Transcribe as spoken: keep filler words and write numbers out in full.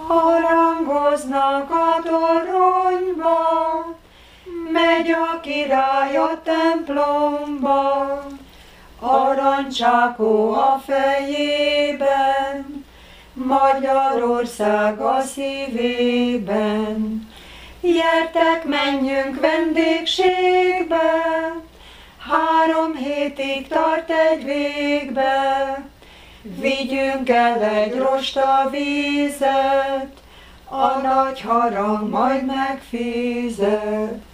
Harangoznak a toronyba, megy a király a templomba, arancsákó a fejében, Magyarország a szívében. Gyertek, menjünk vendégségbe, három hétig tart egy végbe. Vigyünk el egy rosta vízet, a nagy harang majd megfizet.